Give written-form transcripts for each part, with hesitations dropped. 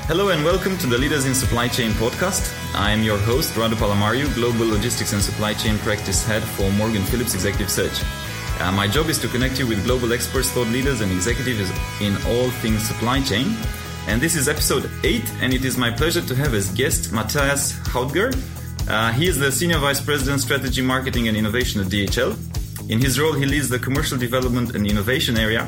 Hello and welcome to the Leaders in Supply Chain podcast. I am your host, Radu Palamariu, Global Logistics and Supply Chain Practice Head for Morgan Phillips Executive Search. My job is to connect you with global experts, thought leaders and executives in all things supply chain. And this is episode 8, and it is my pleasure to have as guest Matthias Hautger. He is the Senior Vice President, Strategy, Marketing and Innovation at DHL. In his role, he leads the Commercial Development and Innovation area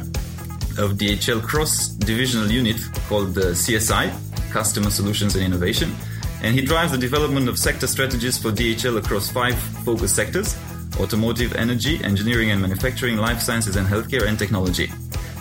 of DHL cross-divisional unit called the CSI, Customer Solutions and Innovation. And he drives the development of sector strategies for DHL across 5 focus sectors: automotive, energy, engineering and manufacturing, life sciences and healthcare, and technology.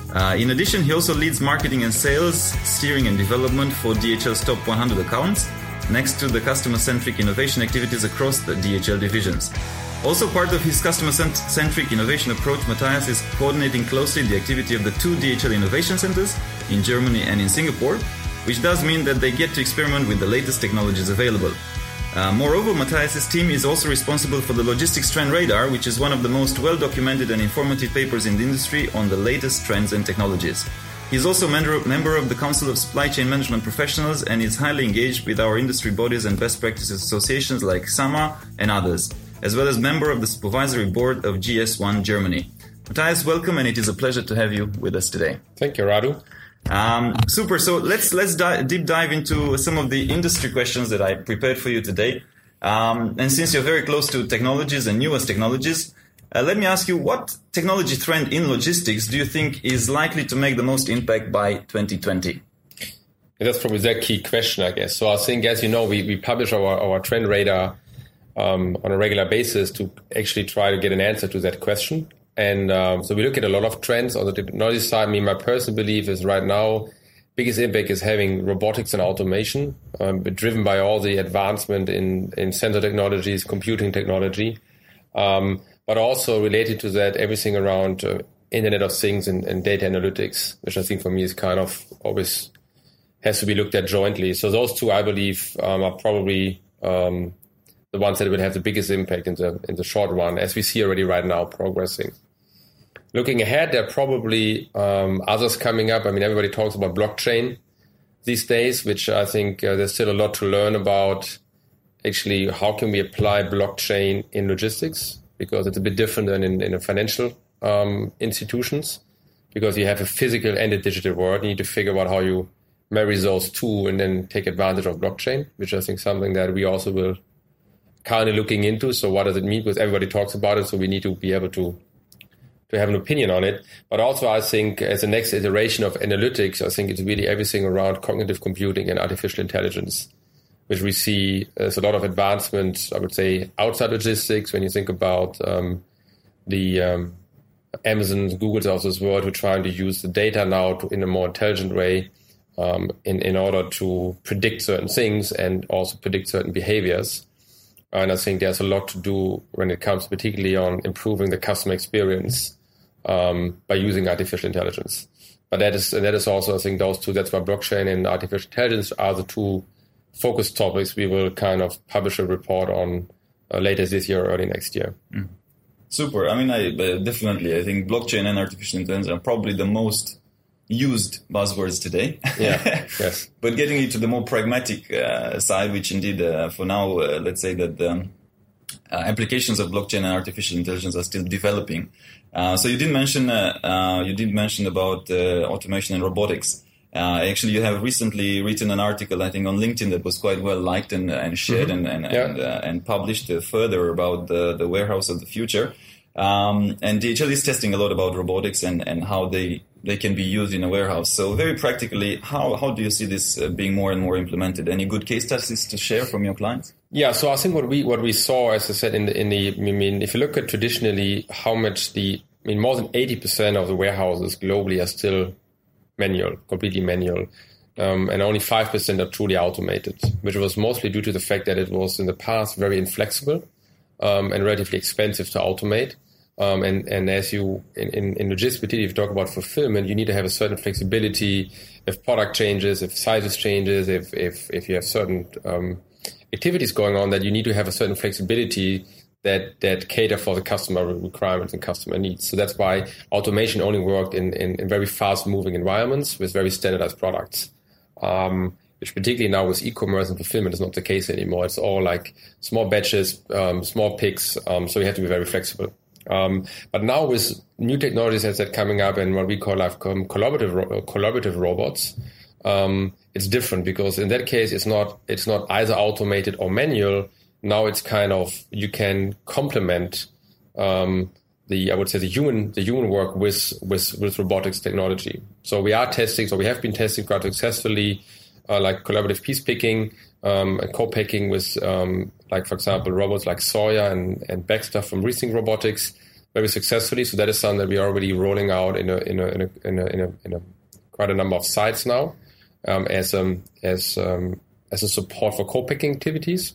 In addition, he also leads marketing and sales, steering and development for DHL's top 100 accounts, next to the customer-centric innovation activities across the DHL divisions. Also part of his customer-centric innovation approach, Matthias is coordinating closely the activity of the 2 DHL innovation centers in Germany and in Singapore, which does mean that they get to experiment with the latest technologies available. Moreover, Matthias' team is also responsible for the Logistics Trend Radar, which is one of the most well-documented and informative papers in the industry on the latest trends and technologies. He is also member of the Council of Supply Chain Management Professionals and is highly engaged with our industry bodies and best practices associations like SAMA and others, as well as member of the Supervisory Board of GS1 Germany. Matthias, welcome, and it is a pleasure to have you with us today. Thank you, Radu. Super. So let's deep dive into some of the industry questions that I prepared for you today. And since you're very close to technologies and newest technologies, let me ask you, what technology trend in logistics do you think is likely to make the most impact by 2020? That's probably the key question, I guess. So I think, as you know, we publish our trend radar on a regular basis to actually try to get an answer to that question. And so we look at a lot of trends on the technology side. My personal belief is right now, biggest impact is having robotics and automation, driven by all the advancement in sensor technologies, computing technology, but also related to that, everything around Internet of Things and data analytics, which I think for me is kind of always has to be looked at jointly. So those two, I believe, are probably the ones that will have the biggest impact in the short run, as we see already right now progressing. Looking ahead, there are probably others coming up. I mean, everybody talks about blockchain these days, which I think there's still a lot to learn about. Actually, how can we apply blockchain in logistics? Because it's a bit different than in a financial institutions, because you have a physical and a digital world. You need to figure out how you marry those two and then take advantage of blockchain, which I think is something that we also will kind of looking into. So what does it mean? Because everybody talks about it, so we need to be able to have an opinion on it. But also I think as the next iteration of analytics, I think it's really everything around cognitive computing and artificial intelligence, which we see as a lot of advancement, I would say, outside logistics. When you think about the Amazon, Google's of this world, who are trying to use the data now in a more intelligent way in order to predict certain things and also predict certain behaviors. And I think there's a lot to do when it comes particularly on improving the customer experience by using artificial intelligence. But that is also, I think, those two, that's why blockchain and artificial intelligence are the two focus topics we will kind of publish a report on later this year or early next year. Mm. Super. I mean, I think blockchain and artificial intelligence are probably the most used buzzwords today. Yeah, yes. But getting into the more pragmatic side, which indeed for now, let's say that the applications of blockchain and artificial intelligence are still developing. So you did mention about automation and robotics. Actually, you have recently written an article, I think, on LinkedIn that was quite well liked and shared and published further about the warehouse of the future. And DHL is testing a lot about robotics and how they can be used in a warehouse. So very practically, how do you see this being more and more implemented? Any good case studies to share from your clients? Yeah, so I think what we saw, as I said, if you look at traditionally how much more than 80% of the warehouses globally are still manual, completely manual. And only 5% are truly automated, which was mostly due to the fact that it was in the past very inflexible and relatively expensive to automate. And as you, in logistics, particularly if you talk about fulfillment, you need to have a certain flexibility if product changes, if sizes changes, if you have certain activities going on, that you need to have a certain flexibility that cater for the customer requirements and customer needs. So that's why automation only worked in very fast moving environments with very standardized products. which particularly now with e-commerce and fulfillment is not the case anymore. It's all like small batches, small picks. So we have to be very flexible. But now with new technologies as that coming up and what we call like collaborative robots, it's different because in that case, it's not either automated or manual. Now it's kind of, you can complement, I would say the human work with robotics technology. So we have been testing quite successfully, like collaborative piece picking, and co-packing with, like for example, robots like Sawyer and Baxter from Rethink Robotics very successfully. So that is something that we are already rolling out in a quite a number of sites now, as a support for co-packing activities.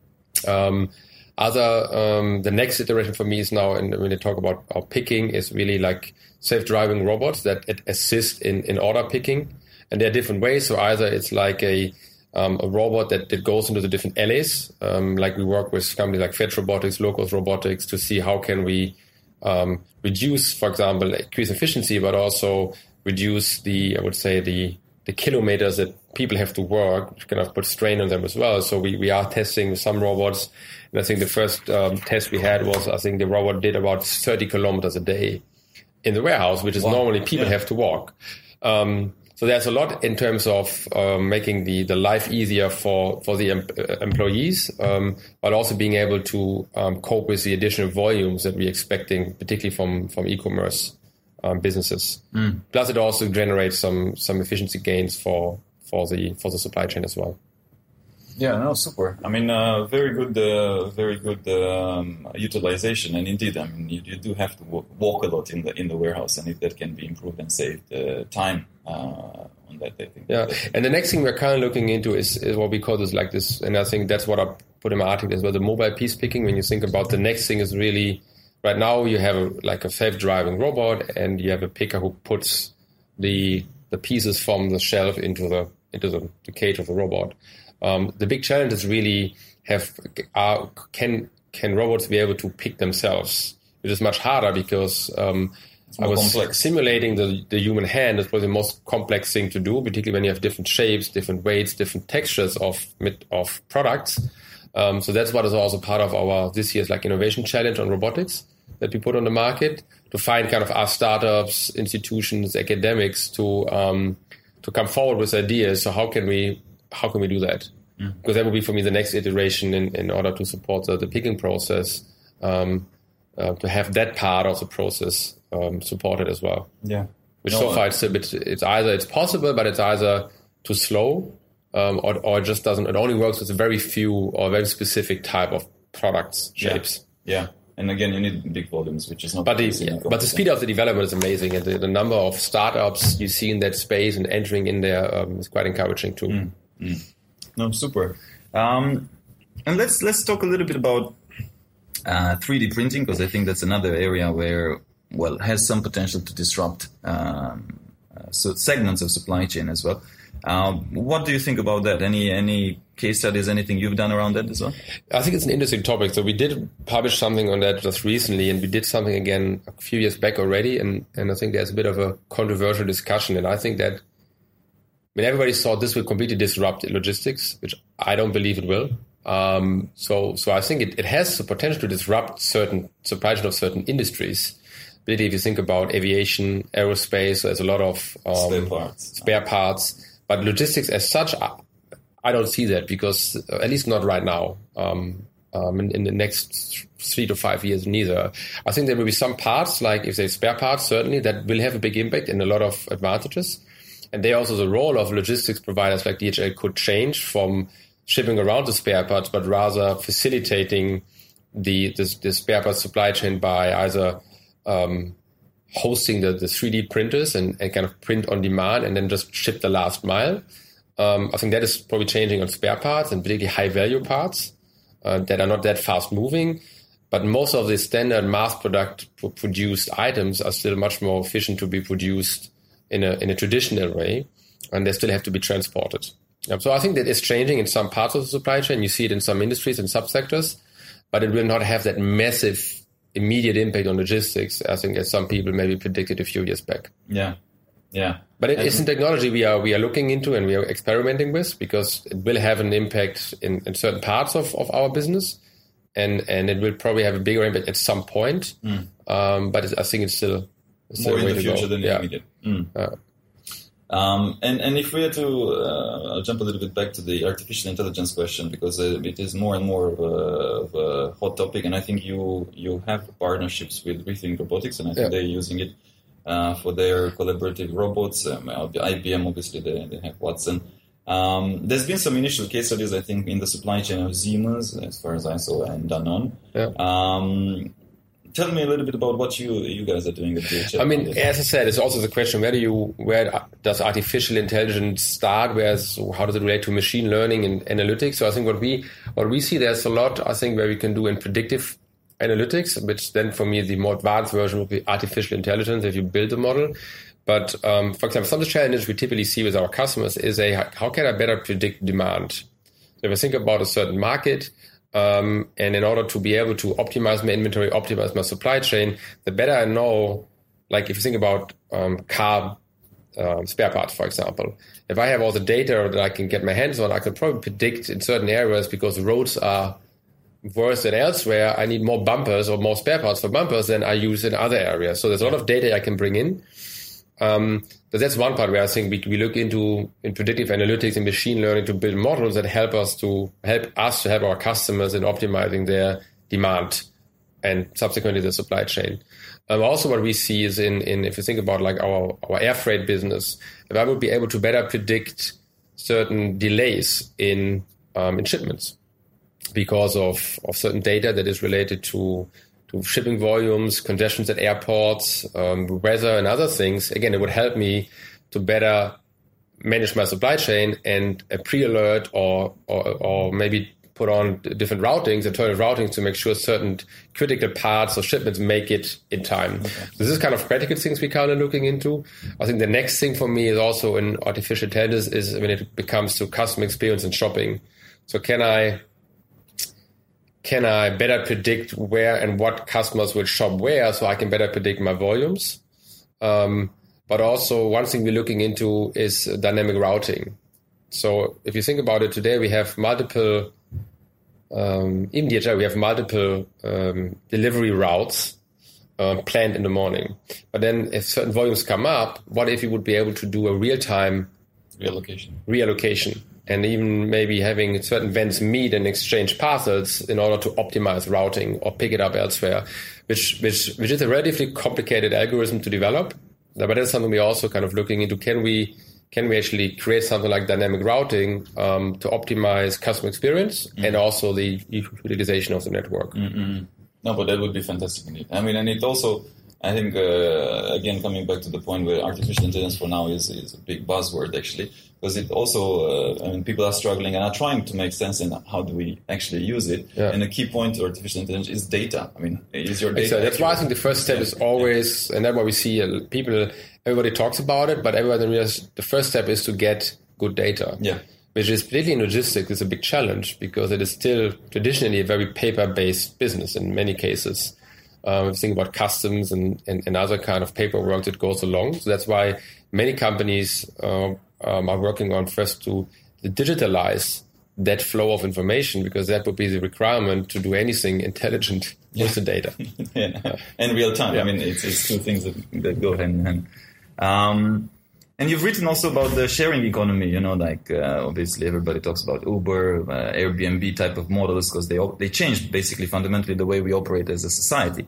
The next iteration for me is now, and when they talk about our picking, is really like self-driving robots that assist in order picking. And there are different ways. So either it's like a robot that goes into the different alleys. Like we work with companies like Fetch Robotics, Locos Robotics to see how can we reduce, for example, increase efficiency, but also reduce the kilometers that people have to work, which kind of put strain on them as well. So we are testing some robots. And I think the first test we had was, I think the robot did about 30 kilometers a day in the warehouse, which is normally people have to walk. So there's a lot in terms of making the life easier for the employees, but also being able to cope with the additional volumes that we're expecting, particularly from e-commerce businesses. Plus, it also generates some efficiency gains for the supply chain as well. Yeah, no, super. I mean, very good utilization, and indeed, I mean, you do have to walk a lot in the warehouse, and if that can be improved and saved time on that, I think. Yeah, and the next thing we're kind of looking into is what we call this, and I think that's what I put in my article as well, the mobile piece picking. When you think about the next thing is really, right now you have a self-driving robot, and you have a picker who puts the pieces from the shelf into the cage of the robot. The big challenge is really can robots be able to pick themselves, which is much harder because I was complex. Simulating the human hand is probably the most complex thing to do, particularly when you have different shapes, different weights, different textures of products. So that's what is also part of our this year's innovation challenge on robotics that we put on the market, to find kind of our startups, institutions, academics to come forward with ideas. So how can we do that? Because that would be for me the next iteration in order to support the picking process, to have that part of the process supported as well. Yeah. Which so far it's either it's possible, but it's either too slow, or it just doesn't. It only works with a very few or very specific type of products, shapes. Yeah. And again, you need big volumes, which is not. But the speed of the development is amazing, and the number of startups you see in that space and entering in there is quite encouraging too. No, super. And let's talk a little bit about 3D printing, because I think that's another area where has some potential to disrupt segments of supply chain as well. What do you think about that? Any case studies, anything you've done around that as well? I think it's an interesting topic. So we did publish something on that just recently, and we did something again a few years back already. And I think there's a bit of a controversial discussion. And I think that everybody thought this will completely disrupt logistics, which I don't believe it will. So I think it has the potential to disrupt certain supply chain of certain industries. Really, if you think about aviation, aerospace, there's a lot of spare parts. But logistics as such, I don't see that, because at least not right now. In the next 3 to 5 years, neither. I think there will be some parts, like if there's spare parts, certainly, that will have a big impact and a lot of advantages. And there also the role of logistics providers like DHL could change from shipping around the spare parts, but rather facilitating the spare parts supply chain by either hosting the 3D printers and kind of print on demand and then just ship the last mile. I think that is probably changing on spare parts, and particularly high value parts that are not that fast moving. But most of the standard mass produced items are still much more efficient to be produced in a traditional way, and they still have to be transported. So I think that is changing in some parts of the supply chain. You see it in some industries and subsectors, but it will not have that massive immediate impact on logistics, I think, as some people maybe predicted a few years back. Yeah. Yeah. But it isn't technology we are looking into and we are experimenting with, because it will have an impact in certain parts of our business, and it will probably have a bigger impact at some point. But I think it's still more in the future than the immediate. And if we had to, I'll jump a little bit back to the artificial intelligence question, because it is more and more of a hot topic, and I think you have partnerships with Rethink Robotics, and I think they're using it for their collaborative robots. IBM, obviously, they have Watson. There's been some initial case studies, I think, in the supply chain of Siemens, as far as I saw, and Danone. Yeah. Tell me a little bit about what you guys are doing at DHL. I mean, as I said, it's also the question, where does artificial intelligence start? How does it relate to machine learning and analytics? So I think what we see, there's a lot, I think, where we can do in predictive analytics, which then for me, the more advanced version would be artificial intelligence if you build a model. But for example, some of the challenges we typically see with our customers is how can I better predict demand? So if I think about a certain market, and in order to be able to optimize my inventory, optimize my supply chain, the better I know, like if you think about car spare parts, for example, if I have all the data that I can get my hands on, I can probably predict in certain areas, because the roads are worse than elsewhere, I need more bumpers or more spare parts for bumpers than I use in other areas. So there's a lot of data I can bring in. But that's one part where I think we look into in predictive analytics and machine learning to build models that help us to help our customers in optimizing their demand and subsequently the supply chain. Also, what we see is in if you think about like our air freight business, if I would be able to better predict certain delays in shipments because of certain data that is related to shipping volumes, congestions at airports, weather and other things, again, it would help me to better manage my supply chain and pre-alert or maybe put on different routings, alternative routings to make sure certain critical parts of shipments make it in time. Okay. This is kind of practical things we're kind of looking into. I think the next thing for me is also in artificial intelligence is when it becomes to customer experience and shopping. So can I better predict where and what customers will shop where, so I can better predict my volumes? But also one thing we're looking into is dynamic routing. So if you think about it, today we have multiple, in DHL we have multiple delivery routes planned in the morning. But then if certain volumes come up, what if you would be able to do a real-time reallocation? And even maybe having certain vendors meet and exchange parcels in order to optimize routing or pick it up elsewhere, which is a relatively complicated algorithm to develop. But that's something we're also kind of looking into. Can we actually create something like dynamic routing to optimize customer experience and also the utilization of the network? Mm-hmm. No, but that would be fantastic indeed. I mean, and it also, I think, again, coming back to the point where artificial intelligence for now is a big buzzword, actually, because it also, I mean, people are struggling and are trying to make sense in how do we actually use it. Yeah. And a key point to artificial intelligence is data. I mean, is your data... Exactly. That's why I think the first step is always, and that's why we see everybody talks about it, but everybody realizes the first step is to get good data. Yeah. Which is particularly in logistics is a big challenge because it is still traditionally a very paper-based business in many cases. If you think about customs and other kind of paperwork that goes along. So that's why many companies are working on first to digitalize that flow of information, because that would be the requirement to do anything intelligent with the data. In real time. Yeah. I mean, it's two things that go hand in hand. And you've written also about the sharing economy, obviously everybody talks about Uber, Airbnb type of models because they changed basically fundamentally the way we operate as a society.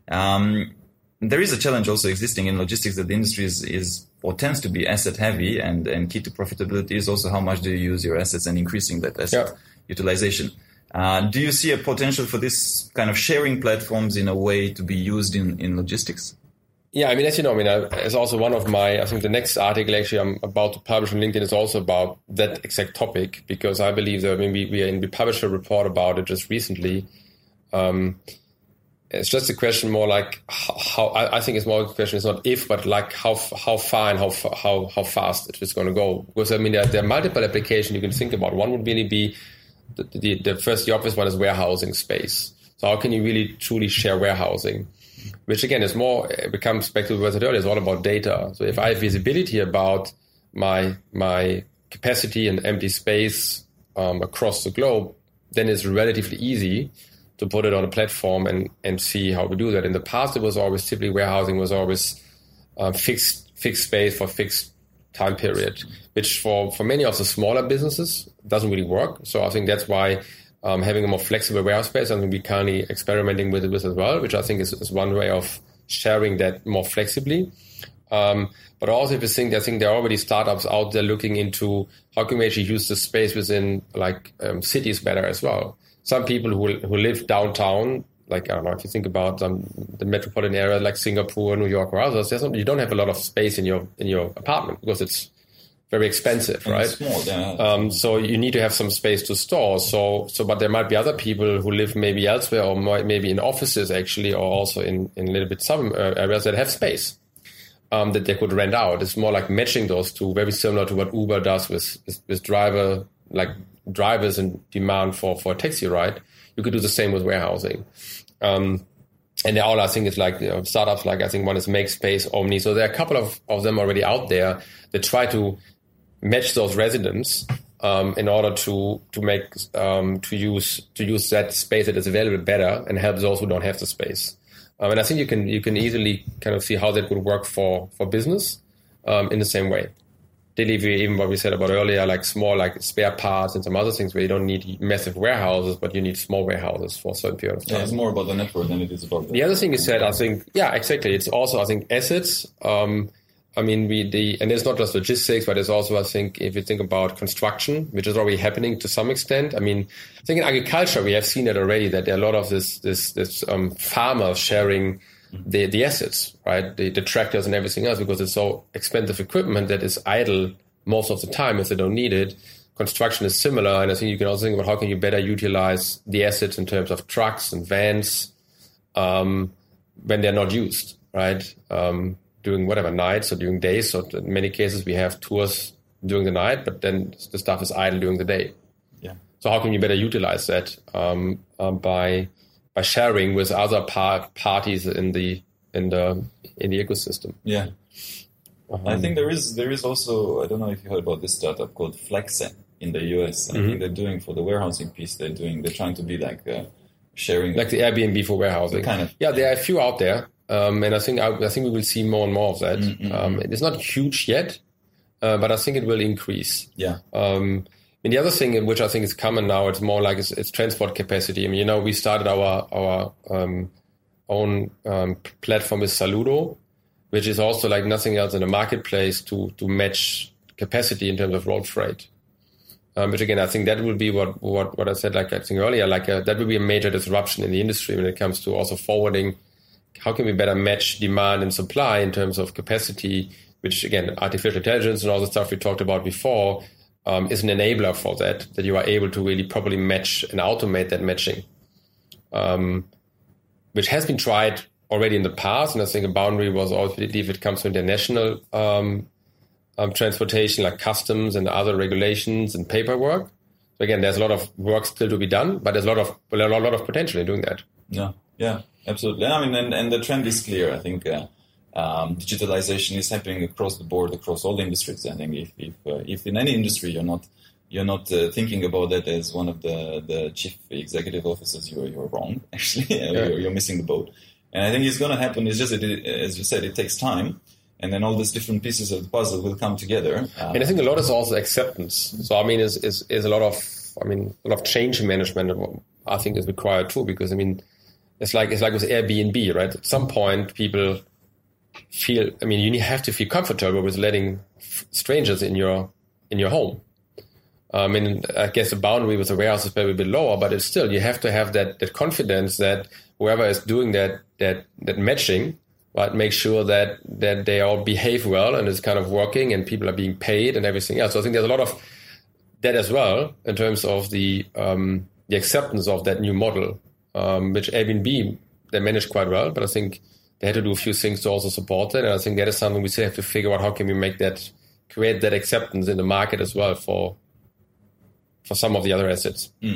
There is a challenge also existing in logistics that the industry is or tends to be asset heavy, and key to profitability is also how much do you use your assets and increasing that asset utilization. Do you see a potential for this kind of sharing platforms in a way to be used in logistics? Yeah, I mean, as you know, it's also one of my, I think the next article actually I'm about to publish on LinkedIn is also about that exact topic, because I believe that we published a report about it just recently. It's just a question more like how I think it's more a question, it's not if, but like how far and how fast it is going to go. Because I mean, there are multiple applications you can think about. One would really be the obvious one is warehousing space. So how can you really truly share warehousing? which again is more, it becomes back to what I said earlier, it's all about data. So if I have visibility about my capacity and empty space across the globe, then it's relatively easy to put it on a platform and see how we do that. In the past, it was always typically warehousing was always fixed space for fixed time period, which for many of the smaller businesses doesn't really work. So I think that's why having a more flexible warehouse space, something we're currently experimenting with as well, which I think is one way of sharing that more flexibly. But also if you think, I think there are already startups out there looking into how can we actually use the space within cities better as well. Some people who live downtown, like, I don't know, if you think about the metropolitan area like Singapore, New York, or others, you don't have a lot of space in your apartment because it's very expensive, right? Small, yeah. So you need to have some space to store. But there might be other people who live maybe elsewhere or maybe in offices actually, or also in a little bit some areas that have space that they could rent out. It's more like matching those two, very similar to what Uber does with drivers in demand for a taxi ride. You could do the same with warehousing. And they all, I think, is like, startups like, I think one is MakeSpace, Omni. So there are a couple of them already out there that try to match those residents in order to use that space that is available better and help those who don't have the space. And I think you can easily kind of see how that would work for business in the same way. Delivery, even what we said about earlier, like small, like spare parts and some other things where you don't need massive warehouses, but you need small warehouses for a certain period of time. Yeah, it's more about the network than it is about the other thing you said, I think, yeah, exactly. It's also, I think, assets. And it's not just logistics, but it's also, I think, if you think about construction, which is already happening to some extent. I mean, I think in agriculture, we have seen it already, that there are a lot of this farmers sharing the assets, right? The tractors and everything else, because it's so expensive equipment that is idle most of the time if they don't need it. Construction is similar. And I think you can also think about how can you better utilize the assets in terms of trucks and vans when they're not used, right? During whatever nights or during days. So in many cases, we have tours during the night, but then the stuff is idle during the day. Yeah. So how can you better utilize that by sharing with other parties in the ecosystem? Yeah. I think there is also, I don't know if you heard about this startup called Flexen in the US. I think they're doing, for the warehousing piece, they're trying to be like sharing, like the Airbnb for warehousing. Kind of. Yeah, there are a few out there. And I think we will see more and more of that. It's not huge yet, but I think it will increase. Yeah. And the other thing, which I think is common now, it's more like it's transport capacity. I mean, we started our own platform with Saludo, which is also like nothing else in the marketplace to match capacity in terms of road freight. Which again, I think that will be what I said, like I think earlier, that will be a major disruption in the industry when it comes to also forwarding. How can we better match demand and supply in terms of capacity, which again, artificial intelligence and all the stuff we talked about before is an enabler for that you are able to really properly match and automate that matching, which has been tried already in the past. And I think a boundary was also, if it comes to international transportation, like customs and other regulations and paperwork. So again, there's a lot of work still to be done, but there's a lot of potential in doing that. Yeah, absolutely. I mean, and the trend is clear. I think digitalization is happening across the board, across all industries. I think if in any industry you're not thinking about that as one of the chief executive officers, you're wrong. Actually, you're missing the boat. And I think it's going to happen. It's just as you said, it takes time, and then all these different pieces of the puzzle will come together. And I think a lot is also acceptance. So I mean, is a lot of change management. I think is required too, because I mean. It's like with Airbnb, right? At some point, people feel. I mean, you have to feel comfortable with letting strangers in your home. I mean, I guess the boundary with the warehouse is maybe a bit lower, but it's still you have to have that confidence that whoever is doing that matching, right, make sure that they all behave well and it's kind of working and people are being paid and everything else. So I think there's a lot of that as well in terms of the acceptance of that new model. Which Airbnb, they managed quite well, but I think they had to do a few things to also support it. And I think that is something we still have to figure out how can we create that acceptance in the market as well for some of the other assets.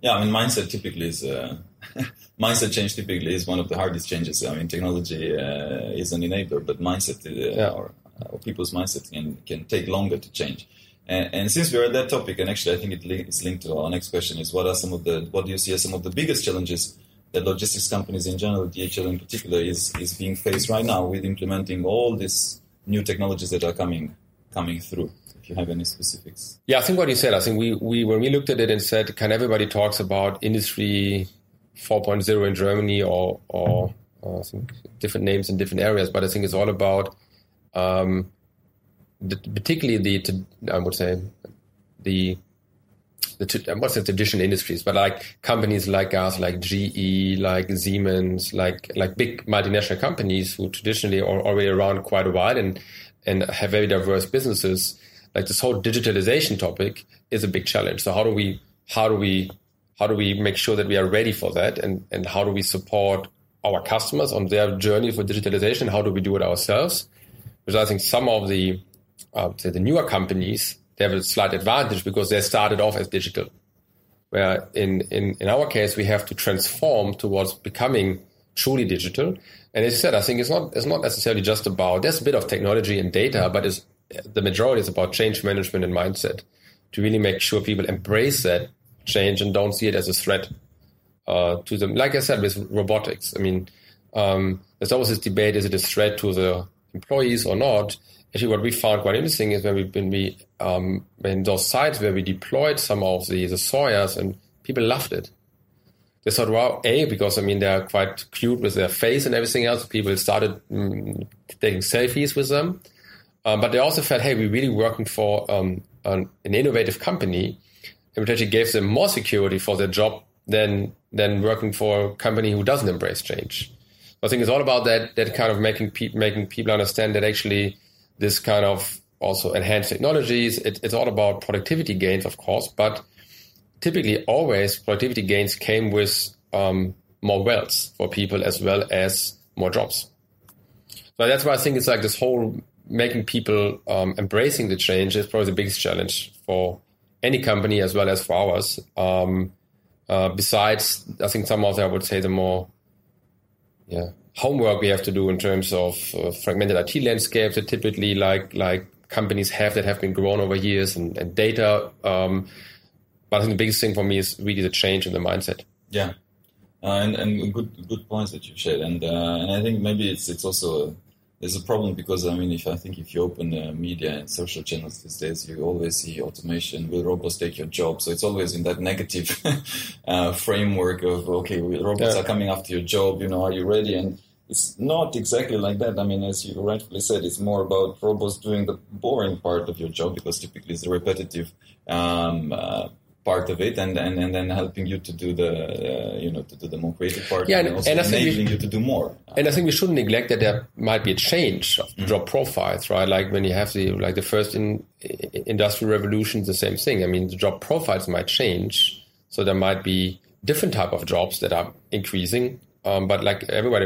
Yeah, I mean, mindset typically is mindset change typically is one of the hardest changes. I mean, technology is an enabler, but mindset or people's mindset can take longer to change. And since we're at that topic, and actually I think it's linked to our next question, is what do you see as some of the biggest challenges that logistics companies in general, DHL in particular, is being faced right now with implementing all these new technologies that are coming through? If you have any specifics. Yeah, I think what you said, I think we when we looked at it and said, can everybody talks about Industry 4.0 in Germany or I think different names in different areas, but I think it's all about particularly traditional industries, but like companies like us, like GE, like Siemens, like big multinational companies who traditionally are already around quite a while and have very diverse businesses. Like this whole digitalization topic is a big challenge. So how do we make sure that we are ready for that, and how do we support our customers on their journey for digitalization? How do we do it ourselves? Because I think some of the newer companies, they have a slight advantage because they started off as digital. Where in our case, we have to transform towards becoming truly digital. And as you said, I think it's not necessarily just about, there's a bit of technology and data, but the majority is about change management and mindset to really make sure people embrace that change and don't see it as a threat to them. Like I said, with robotics, I mean, there's always this debate, is it a threat to the employees or not? Actually, what we found quite interesting is when those sites where we deployed some of the Sawyers, and people loved it. They thought, wow, because, I mean, they're quite cute with their face and everything else. People started taking selfies with them. But they also felt, hey, we're really working for an innovative company, which actually gave them more security for their job than working for a company who doesn't embrace change. I think it's all about that kind of making people understand that actually this kind of also enhanced technologies, it's all about productivity gains, of course, but typically always productivity gains came with more wealth for people as well as more jobs. So that's why I think it's like this whole making people embracing the change is probably the biggest challenge for any company as well as for ours. Besides, I think some of the, I would say, the more homework we have to do in terms of fragmented IT landscapes that typically like companies have that have been grown over years and data. But I think the biggest thing for me is really the change in the mindset. Yeah, and good points that you shared, and I think maybe it's also there's a problem because I mean if you open the media and social channels these days, you always see automation, will robots take your job? So it's always in that negative framework of robots are coming after your job. Are you ready? And it's not exactly like that. I mean, as you rightfully said, it's more about robots doing the boring part of your job because typically it's the repetitive part of it, and then helping you to do the more creative part, and also enabling you to do more. And I think we shouldn't neglect that there might be a change of job profiles, right? Like when you have the first industrial revolution, the same thing. I mean, the job profiles might change, so there might be different type of jobs that are increasing. But like everybody,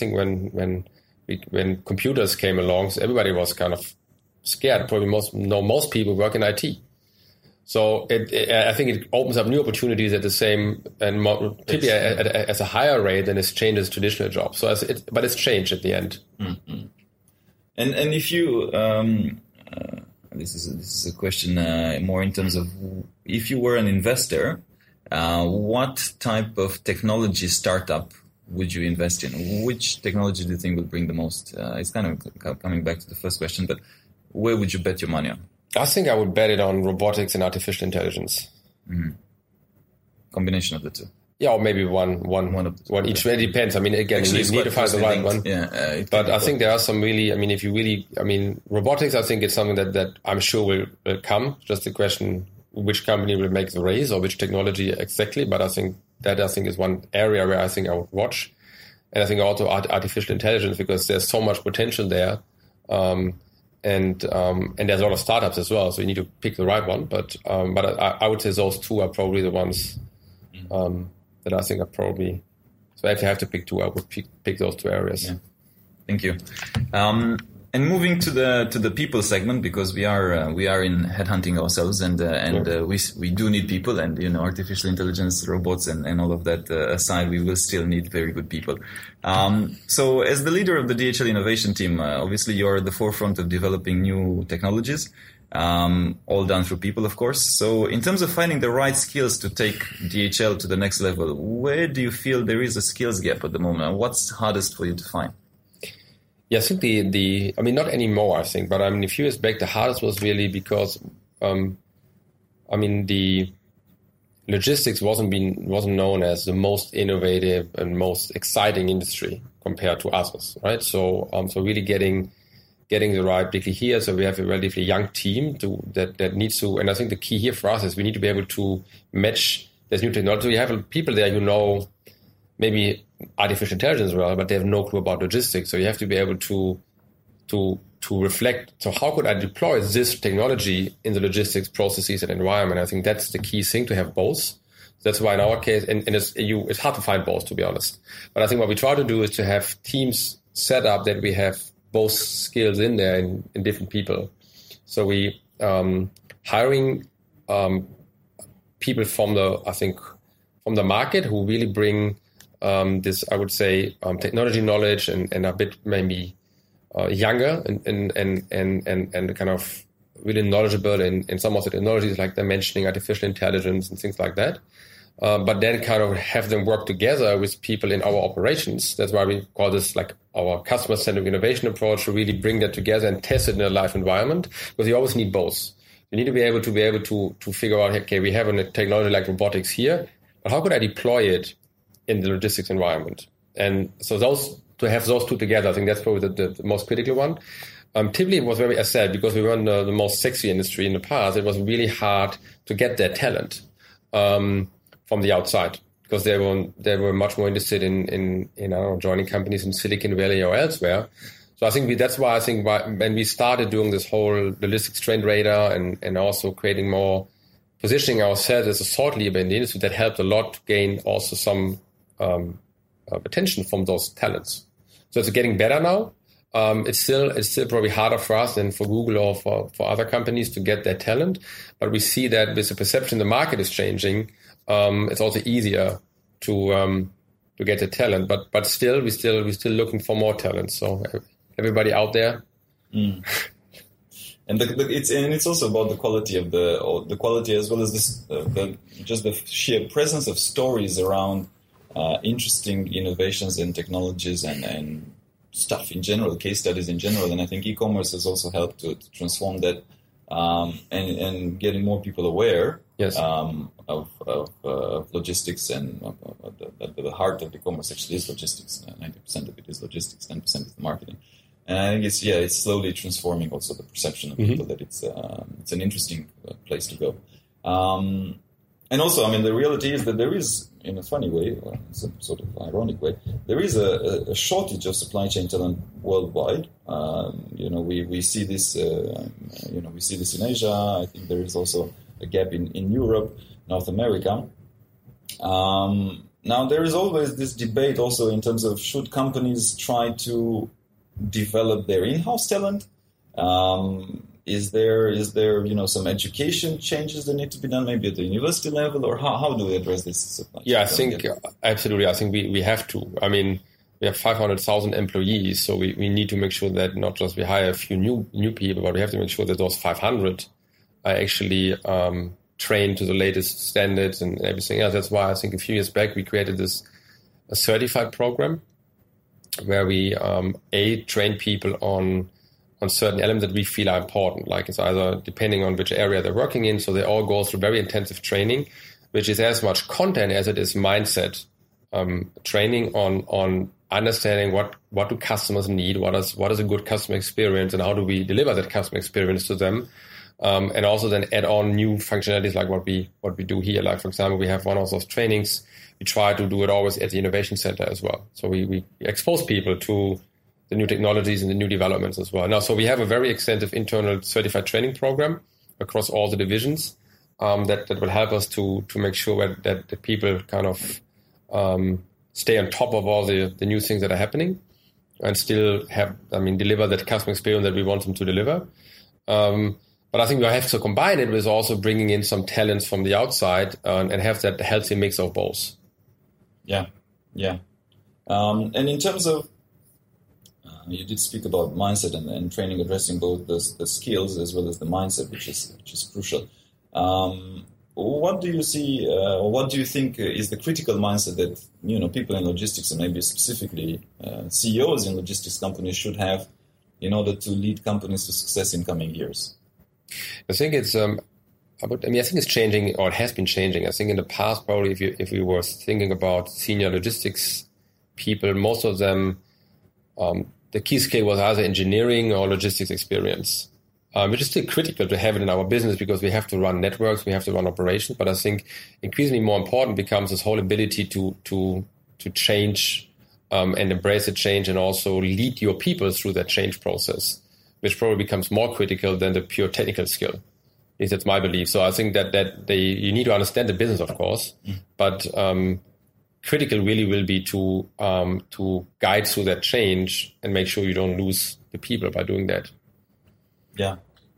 when computers came along, so everybody was kind of scared. Probably most people work in IT. So I think it opens up new opportunities at the same and typically at a higher rate than it changes traditional jobs. So but it's changed at the end. Mm-hmm. And if you this is a question more in terms of if you were an investor, what type of technology startup would you invest in? Which technology do you think will bring the most? It's kind of coming back to the first question, but where would you bet your money on? I think I would bet it on robotics and artificial intelligence. Mm-hmm. Combination of the two. Yeah, or maybe one each. It depends. I mean, again, you need to find the right one. Yeah, but I think there are some really, I mean, robotics, I think it's something that I'm sure will come. Just the question, which company will make the race or which technology exactly. But I think is one area where I think I would watch. And I think also artificial intelligence, because there's so much potential there. And there's a lot of startups as well, so you need to pick the right one. But I would say those two are probably the ones that I think are probably. So if you have to pick two, I would pick those two areas. Yeah. Thank you. And moving to the people segment, because we are in headhunting ourselves, and we do need people, and artificial intelligence, robots, and all of that aside, we will still need very good people. So as the leader of the DHL innovation team, obviously you're at the forefront of developing new technologies, all done through people, of course. So in terms of finding the right skills to take DHL to the next level, where do you feel there is a skills gap at the moment? What's hardest for you to find? Yeah, I think not anymore, I think, but a few years back, the hardest was really because, the logistics wasn't known as the most innovative and most exciting industry compared to others, right? So really getting the right, particularly here, so we have a relatively young team that needs to, and I think the key here for us is we need to be able to match this new technology. You have people there maybe artificial intelligence as well, but they have no clue about logistics. So you have to be able to reflect. So how could I deploy this technology in the logistics processes and environment? I think that's the key thing, to have both. That's why in our case, and it's hard to find both, to be honest. But I think what we try to do is to have teams set up that we have both skills in there in different people. So we hiring people from the market who really bring this, I would say, technology knowledge and a bit maybe younger and kind of really knowledgeable in some of the technologies, like they're mentioning artificial intelligence and things like that. But then kind of have them work together with people in our operations. That's why we call this like our customer-centric innovation approach, to really bring that together and test it in a live environment, because you always need both. You need to be able to figure out, okay, we have a technology like robotics here, but how could I deploy it in the logistics environment? And so to have those two together, I think that's probably the most critical one. Typically, it was very, as said, because we were in the most sexy industry in the past, it was really hard to get that talent from the outside, because they were much more interested in joining companies in Silicon Valley or elsewhere. So I think that's why when we started doing this whole logistics trend radar and also creating more, positioning ourselves as a thought leader in the industry, that helped a lot to gain also some attention from those talents. So it's getting better now. It's still probably harder for us than for Google or for other companies to get that talent. But we see that with the perception the market is changing, it's also easier to get the talent. But still, we're still looking for more talent. So everybody out there. Mm. And it's also about the quality of the quality, as well as the sheer presence of stories around interesting innovations and technologies and stuff in general, case studies in general. And I think e-commerce has also helped to transform that and getting more people aware. Yes. Of logistics, and the heart of e-commerce actually is logistics. 90% of it is logistics, 10% is marketing. And I think it's slowly transforming also the perception of people that it's an interesting place to go. And also, the reality is that there is, in a funny way, or some sort of ironic way, there is a shortage of supply chain talent worldwide. We see this. We see this in Asia. I think there is also a gap in Europe, North America. Now there is always this debate also in terms of, should companies try to develop their in-house talent? Is there some education changes that need to be done, maybe at the university level, or how do we address this supply chain? Yeah, I think absolutely. I think we have to. We have 500,000 employees, so we need to make sure that not just we hire a few new people, but we have to make sure that those 500 are actually trained to the latest standards and everything else. That's why I think a few years back we created a certified program where we train people on certain elements that we feel are important. Like, it's either depending on which area they're working in, so they all go through very intensive training, which is as much content as it is mindset training on understanding what do customers need, what is a good customer experience, and how do we deliver that customer experience to them. And also then add on new functionalities like what we do here. Like, for example, we have one of those trainings. We try to do it always at the innovation center as well. So we expose people to the new technologies and the new developments as well. Now, so we have a very extensive internal certified training program across all the divisions that will help us to make sure that the people kind of stay on top of all the new things that are happening. and still deliver that customer experience that we want them to deliver. But I think we have to combine it with also bringing in some talents from the outside and have that healthy mix of both. Yeah. And in terms of, you did speak about mindset and training, addressing both the skills as well as the mindset, which is crucial. What do you see, or what do you think is the critical mindset that people in logistics, and maybe specifically CEOs in logistics companies, should have in order to lead companies to success in coming years? I think it's I think it's changing, or it has been changing. I think in the past, probably if we were thinking about senior logistics people, most of them, the key skill was either engineering or logistics experience, which is still critical to have it in our business because we have to run networks, we have to run operations. But I think increasingly more important becomes this whole ability to change and embrace the change and also lead your people through that change process, which probably becomes more critical than the pure technical skill. At least that's my belief. So I think that you need to understand the business, of course, but critical really will be to guide through that change and make sure you don't lose the people by doing that. Yeah.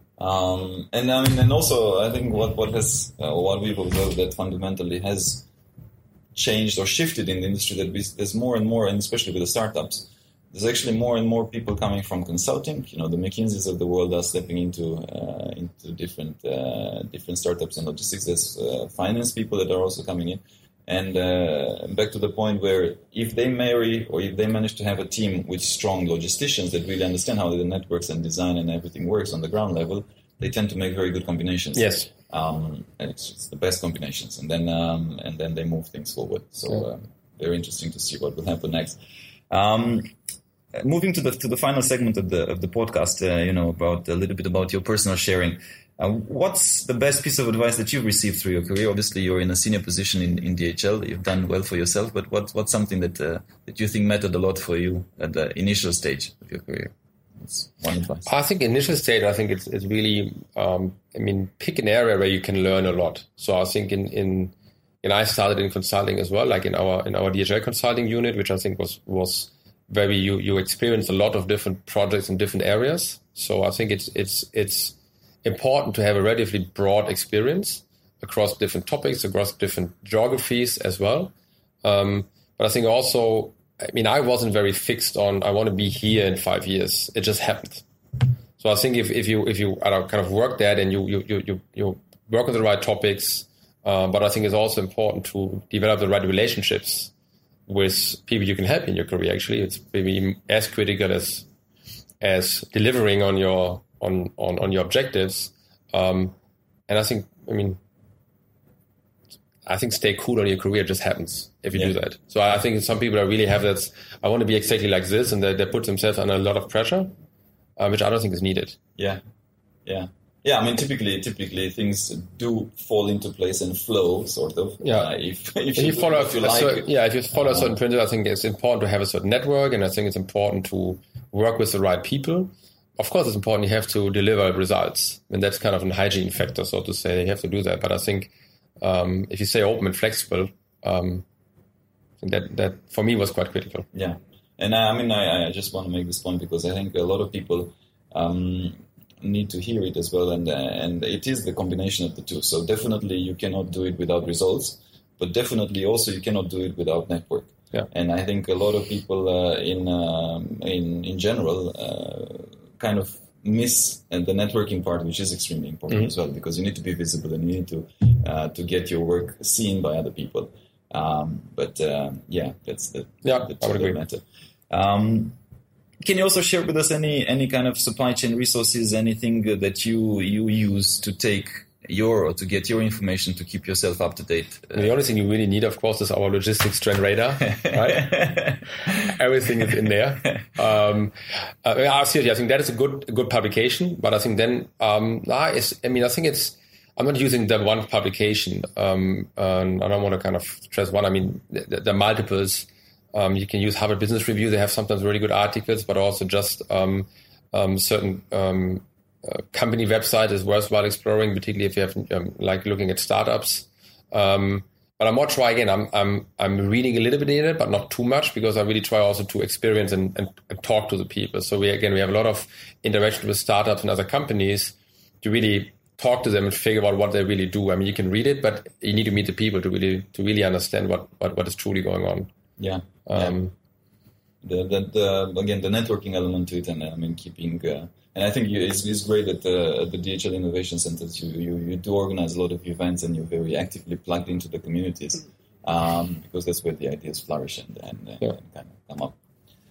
And also I think what we've observed that fundamentally has changed or shifted in the industry, that there's more and more, and especially with the startups, there's actually more and more people coming from consulting. The McKinseys of the world are stepping into different startups in logistics. There's finance people that are also coming in. And back to the point where if they marry or if they manage to have a team with strong logisticians that really understand how the networks and design and everything works on the ground level, they tend to make very good combinations. Yes. And it's the best combinations. And then they move things forward. So very interesting to see what will happen next. Moving to the final segment of the podcast, about a little bit about your personal sharing. What's the best piece of advice that you've received through your career? Obviously, you're in a senior position in DHL. You've done well for yourself, but what's something that you think mattered a lot for you at the initial stage of your career? That's one advice. I think initial stage, it's really, pick an area where you can learn a lot. So I think I started in consulting as well, like in our DHL consulting unit, which I think was where you experience a lot of different projects in different areas. So I think it's important to have a relatively broad experience across different topics, across different geographies as well. But I think also, I wasn't very fixed on, I want to be here in 5 years. It just happened. So I think if you kind of work that and you work on the right topics, but I think it's also important to develop the right relationships with people you can help in your career. Actually, it's maybe as critical as delivering on your objectives. And I think stay cool on your career just happens if you do that. So I think some people really have that, I want to be exactly like this, and they put themselves under a lot of pressure, which I don't think is needed. Yeah. Typically things do fall into place and flow, sort of. Yeah. If you follow a certain principle, I think it's important to have a certain network, and I think it's important to work with the right people. Of course, it's important you have to deliver results, and that's kind of a hygiene factor, so to say. You have to do that. But I think if you say open and flexible, that for me was quite critical. Yeah, and I just want to make this point because I think a lot of people need to hear it as well, and it is the combination of the two. So definitely you cannot do it without results, but definitely also you cannot do it without network. Yeah. And I think a lot of people in general kind of miss the networking part, which is extremely important as well, because you need to be visible and you need to get your work seen by other people. That's the matter. Can you also share with us any kind of supply chain resources, anything that you use to to get your information to keep yourself up to date? The only thing you really need, of course, is our logistics trend radar, right? Everything is in there. Seriously, I think that is a good publication, but I think then, I'm not using the one publication, and I don't want to kind of stress one. The multiples. You can use Harvard Business Review. They have sometimes really good articles, but also just certain company website is worthwhile exploring, particularly if you have like looking at startups. And But I'm more try again. I'm reading a little bit in it, but not too much, because I really try also to experience and talk to the people. So we have a lot of interaction with startups and other companies to really talk to them and figure out what they really do. I mean, you can read it, but you need to meet the people to really understand what is truly going on. Yeah. Again, the networking element to it, and I mean, keeping. And I think it's great that at the DHL Innovation Centers you do organize a lot of events, and you're very actively plugged into the communities, because that's where the ideas flourish and kind of come up.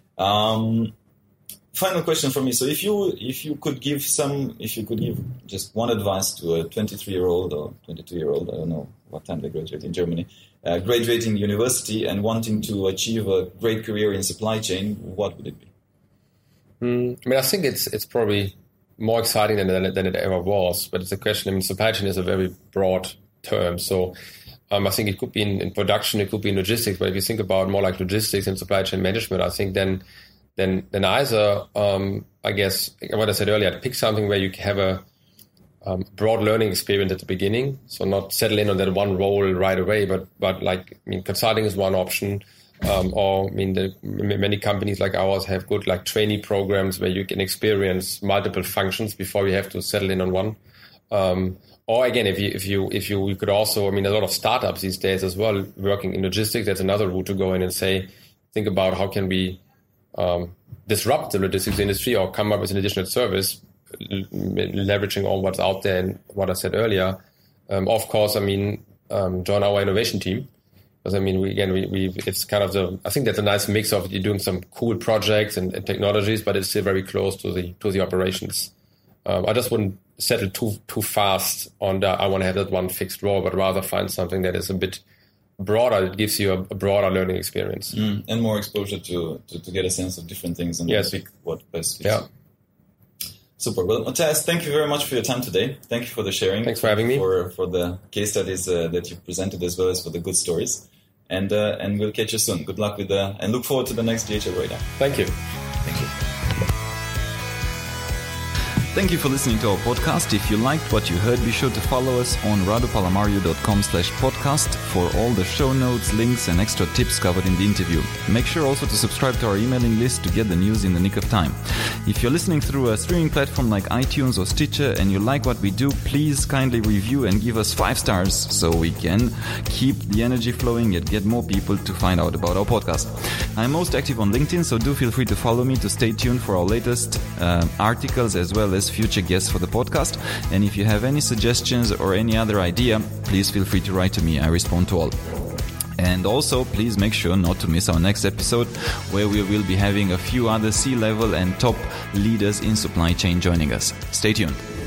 Final question for me. So if you could give just one advice to a 23-year-old or 22-year-old, I don't know what time they graduate in Germany, graduating university and wanting to achieve a great career in supply chain, what would it be? I mean, I think it's probably more exciting than it ever was, but it's a question. I mean, supply chain is a very broad term, so I think it could be in production, it could be in logistics. But if you think about more like logistics and supply chain management, I think then either I guess what I said earlier, pick something where you have a broad learning experience at the beginning, so not settle in on that one role right away, but like, I mean, consulting is one option. Or I mean, many companies like ours have good like trainee programs where you can experience multiple functions before you have to settle in on one. Or again, if you could also, I mean, a lot of startups these days as well working in logistics. That's another route to go in and think about how can we disrupt the logistics industry or come up with an additional service, leveraging all what's out there and what I said earlier. Of course, I mean, join our innovation team. Because I mean, it's kind of I think that's a nice mix of you doing some cool projects and technologies, but it's still very close to the operations. I just wouldn't settle too fast on that. I want to have that one fixed role, but rather find something that is a bit broader. It gives you a broader learning experience and more exposure to get a sense of different things and pick what best fits. Yeah. Super. Well, Matthias, thank you very much for your time today. Thank you for the sharing. Thanks for having me. For the case studies that you presented, as well as for the good stories. And we'll catch you soon. Good luck with and look forward to the next DHL Radar. Thank you. Thank you. Thank you for listening to our podcast. If you liked what you heard, be sure to follow us on radopalamario.com/podcast for all the show notes, links, and extra tips covered in the interview. Make sure also to subscribe to our emailing list to get the news in the nick of time. If you're listening through a streaming platform like iTunes or Stitcher and you like what we do, please kindly review and give us 5 stars so we can keep the energy flowing and get more people to find out about our podcast. I'm most active on LinkedIn, so do feel free to follow me to stay tuned for our latest articles as well as future guests for the podcast. And if you have any suggestions or any other idea, please feel free to write to me. I respond to all. And also, please make sure not to miss our next episode, where we will be having a few other C-level and top leaders in supply chain joining us. Stay tuned.